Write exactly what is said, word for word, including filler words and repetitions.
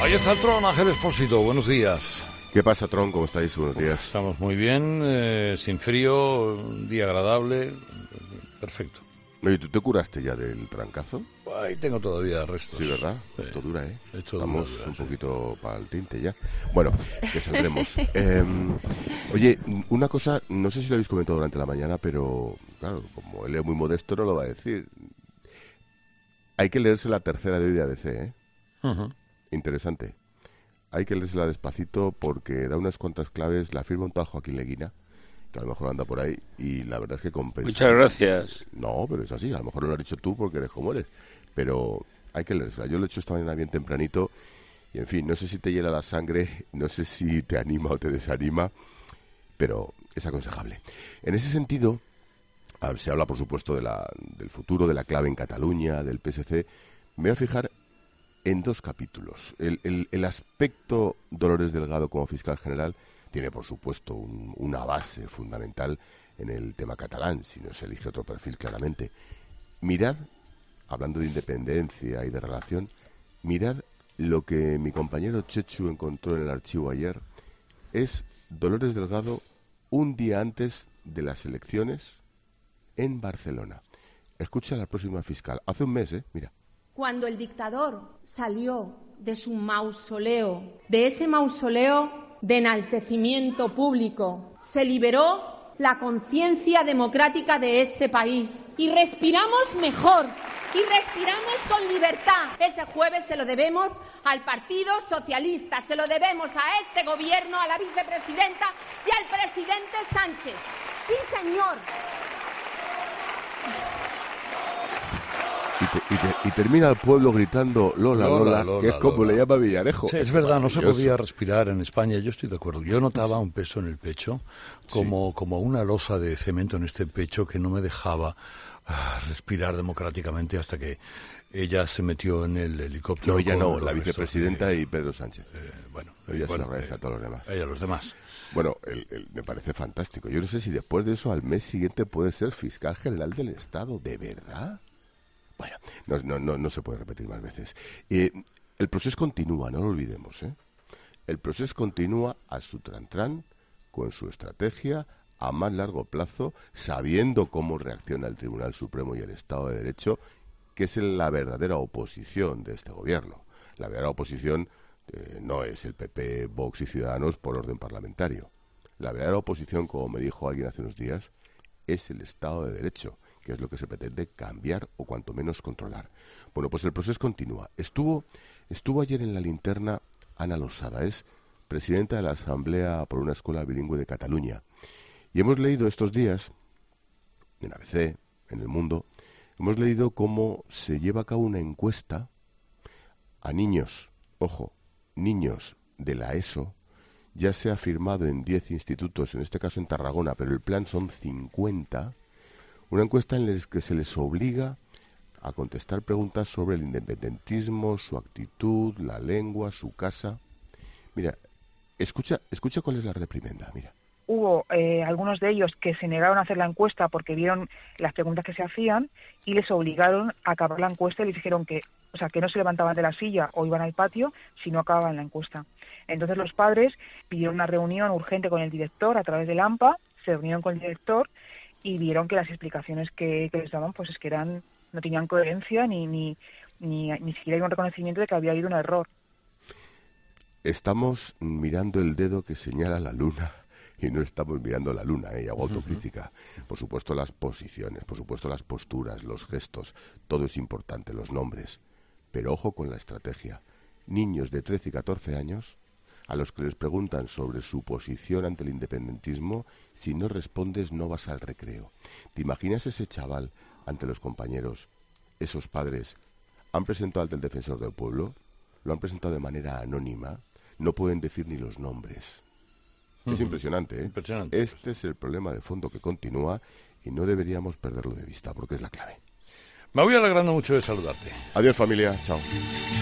Ahí está el Tron, Ángel Expósito, buenos días. ¿Qué pasa, Tron? ¿Cómo estáis? Buenos días. Uf, estamos muy bien, eh, sin frío, un día agradable, perfecto. Oye, ¿tú te curaste ya del trancazo? Ahí tengo todavía restos. Sí, ¿verdad? Sí. Esto dura, ¿eh? Esto Estamos dura, un sí. poquito para el tinte ya. Bueno, que saldremos. eh, oye, una cosa, no sé si lo habéis comentado durante la mañana, pero claro, como él es muy modesto no lo va a decir. Hay que leerse la tercera de hoy de A B C, ¿eh? Uh-huh. Interesante. Hay que leérsela despacito porque da unas cuantas claves, la firma un tal Joaquín Leguina, que a lo mejor anda por ahí, y la verdad es que compensa. Muchas gracias. No, pero es así, a lo mejor no lo has dicho tú porque eres como eres, pero hay que leérsela. Yo lo he hecho esta mañana bien tempranito, y en fin, no sé si te hiela la sangre, no sé si te anima o te desanima, pero es aconsejable. En ese sentido, se habla por supuesto de la, del futuro, de la clave en Cataluña, del P S C. Me voy a fijar en dos capítulos. El, el, el aspecto Dolores Delgado como fiscal general tiene, por supuesto, un, una base fundamental en el tema catalán, si no se elige otro perfil claramente. Mirad, hablando de independencia y de relación, mirad lo que mi compañero Chechu encontró en el archivo ayer. Es Dolores Delgado un día antes de las elecciones en Barcelona. Escucha a la próxima fiscal. Hace un mes, ¿eh? Mira. Cuando el dictador salió de su mausoleo, de ese mausoleo de enaltecimiento público, se liberó la conciencia democrática de este país y respiramos mejor y respiramos con libertad. Ese jueves se lo debemos al Partido Socialista, se lo debemos a este gobierno, a la vicepresidenta y al presidente Sánchez. Sí, señor. Y, te, y, te, y termina el pueblo gritando Lola, Lola, Lola, Lola que es como Lola. Le llama Villarejo. Sí, es verdad, no se podía respirar en España, yo estoy de acuerdo. Yo notaba un peso en el pecho, como, sí. como una losa de cemento en este pecho que no me dejaba uh, respirar democráticamente hasta que ella se metió en el helicóptero. No, ella no, la vicepresidenta de, y Pedro Sánchez. Eh, bueno, ella bueno, se lo agradece eh, a todos los demás. Ella a los demás. Bueno, el, el, me parece fantástico. Yo no sé si después de eso al mes siguiente puede ser fiscal general del Estado, ¿de verdad? Bueno, no, no, no, no se puede repetir más veces. Eh, el proceso continúa, no lo olvidemos, ¿eh? El proceso continúa a su trantrán, con su estrategia, a más largo plazo, sabiendo cómo reacciona el Tribunal Supremo y el Estado de Derecho, que es la verdadera oposición de este gobierno. La verdadera oposición eh, no es el P P, Vox y Ciudadanos por orden parlamentario. La verdadera oposición, como me dijo alguien hace unos días, es el Estado de Derecho, que es lo que se pretende cambiar o cuanto menos controlar. Bueno, pues el proceso continúa. Estuvo, estuvo ayer en la linterna Ana Losada, es presidenta de la Asamblea por una Escuela Bilingüe de Cataluña. Y hemos leído estos días, en A B C, en El Mundo, hemos leído cómo se lleva a cabo una encuesta a niños, ojo, niños de la ESO. Ya se ha firmado en diez institutos, en este caso en Tarragona, pero el plan son cincuenta. Una encuesta en la que se les obliga a contestar preguntas sobre el independentismo, su actitud, la lengua, su casa. Mira, escucha, escucha cuál es la reprimenda, mira. Hubo eh, algunos de ellos que se negaron a hacer la encuesta porque vieron las preguntas que se hacían y les obligaron a acabar la encuesta y les dijeron que, o sea, que no se levantaban de la silla o iban al patio si no acababan la encuesta. Entonces los padres pidieron una reunión urgente con el director a través del AMPA, se reunieron con el director y vieron que las explicaciones que, que les daban pues es que eran no tenían coherencia ni ni ni ni siquiera un reconocimiento de que había habido un error. Estamos mirando el dedo que señala la luna y no estamos mirando la luna, ¿eh? Y hago autocrítica. Por supuesto las posiciones, por supuesto las posturas, los gestos, todo es importante, los nombres. Pero ojo con la estrategia. Niños de trece y catorce años a los que les preguntan sobre su posición ante el independentismo, si no respondes no vas al recreo. ¿Te imaginas ese chaval ante los compañeros? Esos padres han presentado ante el defensor del pueblo, lo han presentado de manera anónima, no pueden decir ni los nombres. Uh-huh. Es impresionante, ¿eh? Impresionante. Este es el problema de fondo que continúa y no deberíamos perderlo de vista porque es la clave. Me voy alegrando mucho de saludarte. Adiós, familia. Chao.